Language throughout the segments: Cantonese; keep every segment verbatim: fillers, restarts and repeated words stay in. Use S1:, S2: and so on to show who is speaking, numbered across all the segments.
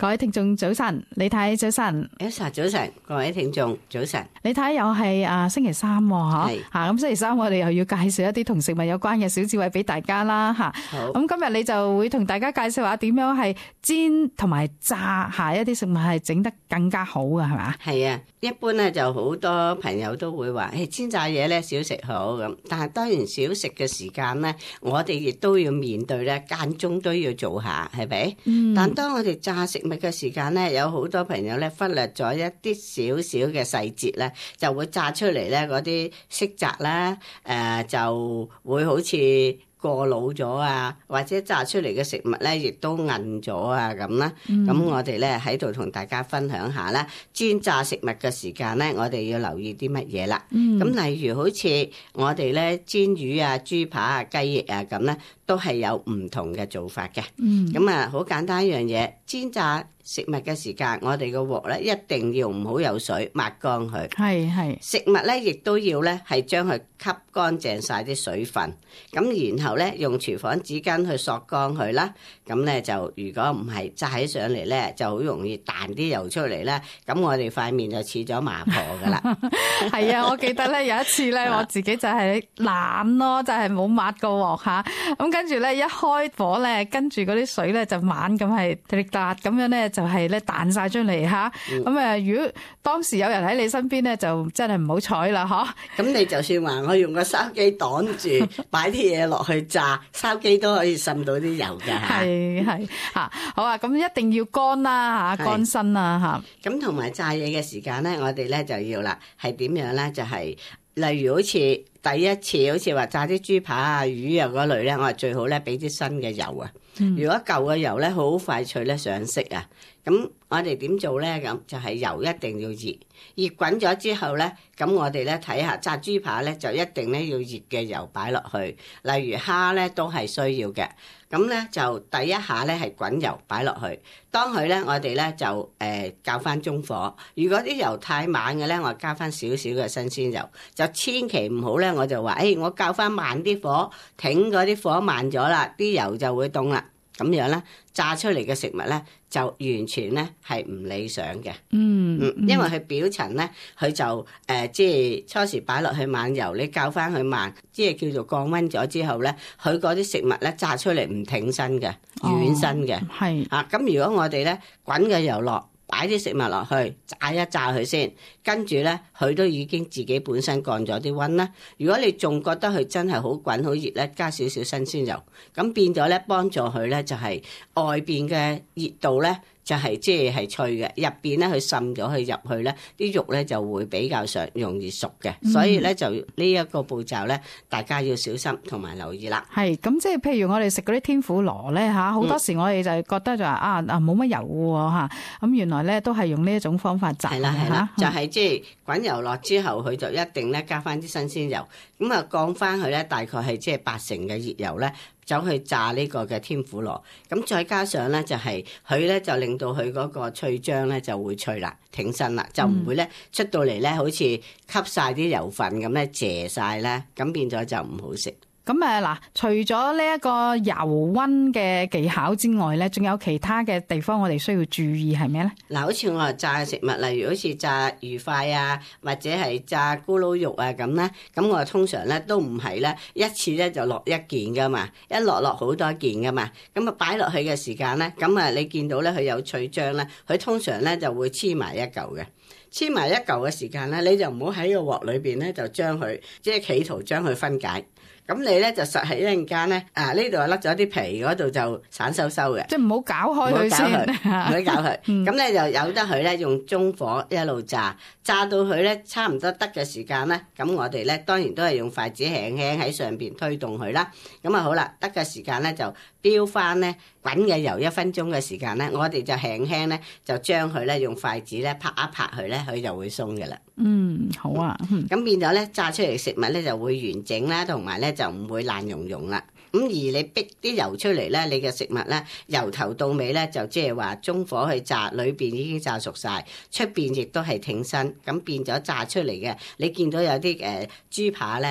S1: 各位聽眾早晨，李太早晨
S2: Elsa 早晨，各位聽眾早晨。
S1: 李太又係啊星期三嗬，
S2: 係
S1: 吓咁星期三我哋又要介紹一啲同食物有關嘅小智慧俾大家啦吓。
S2: 好，
S1: 咁今日你就會同大家介紹下點樣係煎同埋炸下一啲食物係整得更加好㗎，係嘛？
S2: 係啊，一般咧就好多朋友都會話，誒煎炸嘢咧少食好咁。但係當然少食嘅時間咧，我哋亦都要面對咧，間中都要做下，係咪？嗯。但當我哋炸食物嘅時間咧，有好多朋友咧忽略咗一啲少少嘅細節咧，就會炸出嚟咧嗰啲色澤啦，誒、呃、就會好似過老咗啊，或者炸出嚟嘅食物咧，亦都韌咗啊咁啦。咁、嗯、我哋咧喺度同大家分享下啦，煎炸食物嘅時間咧，我哋要留意啲乜嘢啦？咁、嗯、例如好似我哋咧煎魚啊、豬扒啊、雞翼啊咁咧，都係有唔同嘅做法嘅。咁啊、嗯，好簡單一樣嘢，煎炸食物嘅時間，我哋個鑊咧一定要唔好有水，抹乾佢。係係。食物咧，亦都要咧係將佢吸乾淨晒啲水分。咁然後咧用廚房紙巾去索乾佢啦。咁咧就如果唔係炸起上嚟咧，就好容易彈啲油出嚟啦。咁我哋塊面就似咗麻婆噶啦。
S1: 係啊，我記得咧有一次咧，我自己就係懶咯，就係冇抹個鑊嚇。咁跟住咧一開火咧，跟住嗰啲水咧就猛咁係滴答咁樣咧。就係咧彈晒出嚟吓，咁誒、嗯，如果當時有人喺你身邊咧，就真係唔好彩啦，嗬。咁
S2: 你就算話我用個筲箕擋住，擺啲嘢落去炸，筲箕都可以滲到啲油㗎吓。係係吓，好啊，咁一定要乾啦吓，乾身啦吓。咁同埋炸嘢嘅時間咧，我哋咧就要啦，係點樣咧？就係、是、例如好似第一次，好似話炸啲豬扒啊、魚啊嗰類咧，我係最好咧俾啲新嘅油啊。嗯、如果舊嘅油咧，好快脆咧上色啊！咁我哋點做咧？咁就係油一定要熱，熱滾咗之後咧，咁我哋咧睇下炸豬扒咧，就一定咧要熱嘅油擺落去。例如蝦咧都係需要嘅。咁咧就第一下咧係滾油擺落去，當佢咧我哋咧就誒較翻中火。如果啲油太猛嘅咧，我加翻少少嘅新鮮油。就千祈唔好咧，我就話誒、哎、我較翻慢啲火，挺嗰啲火慢咗啦，啲油就會凍啦。咁樣咧炸出嚟嘅食物咧就完全咧係唔理想嘅。嗯嗯，因為佢表層咧佢就誒、呃、即係初時擺落去慢油，你較翻佢慢，即係叫做降溫咗之後咧，佢嗰啲食物咧炸出嚟唔挺身嘅，軟身嘅。係、哦、啊，咁如果我哋咧滾嘅油落，擺啲食物落去炸一炸佢先，跟住咧佢都已經自己本身降咗啲溫啦。如果你仲覺得佢真係好滾好熱咧，加少少新鮮油，咁變咗咧幫助佢咧就係外邊嘅熱度咧就係即係係脆嘅，入邊咧佢滲咗佢入去咧，啲肉咧就會比較上容易熟嘅。嗯、所以咧就呢一個步驟咧，大家要小心同埋留意啦。係咁，即係譬如我哋食嗰啲天婦羅咧嚇，好多時我哋就覺得就話、嗯、啊啊冇乜油喎嚇，咁原來咧都係用呢一種方法炸。係啦係啦，就係即係滾油落之後，佢就一定咧加翻啲新鮮油，咁啊降翻佢咧大概係即係八成嘅熱油咧。走去炸呢個嘅天婦羅，咁再加上咧就係佢咧就令到佢嗰個脆漿咧就會脆啦，挺身啦，就唔會咧出到嚟咧好似吸晒啲油分咁咧謝晒咧，咁變咗就唔好食。咁誒嗱，除咗呢一個油溫嘅技巧之外咧，仲有其他嘅地方我哋需要注意係咩咧？嗱，好似我話炸食物，例如好似炸魚塊啊，或者係炸咕嚕肉啊咁咧，咁我通常咧都唔係咧一次咧就落一件噶嘛，一落落好多件噶嘛，咁啊擺落去嘅時間咧，咁啊你見到咧佢有脆漿咧，佢通常咧就會黐埋一嚿嘅。黐埋一嚿嘅時間咧，你就唔好喺個鑊裏邊咧就將佢即係企圖將佢分解。咁你咧就實係一陣間咧，啊呢度甩咗啲皮，嗰度就散收收嘅。即係唔好搞開佢先，唔好搞佢。咁咧就由得佢咧用中火一路炸，炸到佢咧差唔多得嘅時間咧，咁我哋咧當然都係用筷子輕輕喺上邊推動佢啦。咁啊好啦，得嘅時間咧就飆翻咧滾嘅油一分鐘嘅時間咧，我哋就輕輕咧就將佢咧用筷子咧拍一拍佢咧，佢就會鬆嘅啦。嗯，好啊。咁、嗯、變咗咧炸出嚟食物咧就會完整啦，同埋咧就唔會爛溶溶啦。咁而你逼啲油出嚟咧，你嘅食物咧由頭到尾咧就即係話中火去炸，裏邊已經炸熟晒，出邊亦都係挺身，咁變咗炸出嚟嘅。你見到有啲誒豬扒咧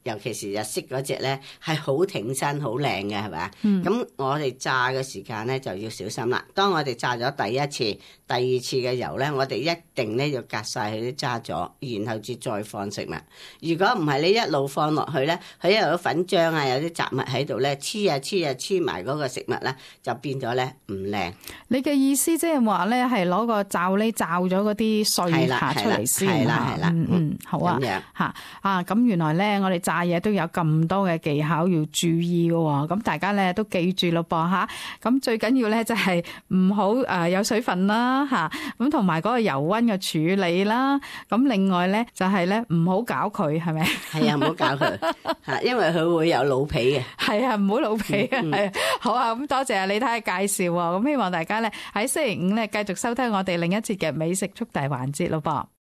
S2: 尤其是日式嗰隻咧，係好挺身、好靚嘅，係咪啊？咁、
S1: 嗯、
S2: 我哋炸嘅時間咧就要小心啦。當我哋炸咗第一次、第二次嘅油咧，我哋一定咧要隔晒佢啲渣咗，然後至再放食物。如果唔係你一路放落去咧，佢又有粉漿啊，有啲雜物喺度咧，黐啊黐啊黐埋嗰個食物咧，就變咗咧唔靚。
S1: 你嘅意思即係話咧，係攞個罩呢罩咗嗰啲碎下出嚟先，
S2: 係啦係啦，
S1: 嗯嗯，好啊，吓啊，咁原來咧我哋炸嘢都有咁多嘅技巧要注意嘅喎，咁大家咧都記住咯噃吓。咁最緊要咧就係唔好誒有水分啦吓，咁同埋嗰個油溫嘅處理啦。咁另外咧就係咧唔好搞佢，係咪？
S2: 係啊，唔好搞佢吓，因為佢會有老皮嘅。係
S1: 啊，唔好老皮啊，係、嗯、好啊。咁多謝李太嘅介紹啊。咁希望大家咧喺星期五咧繼續收聽我哋另一節嘅美食速遞環節咯噃。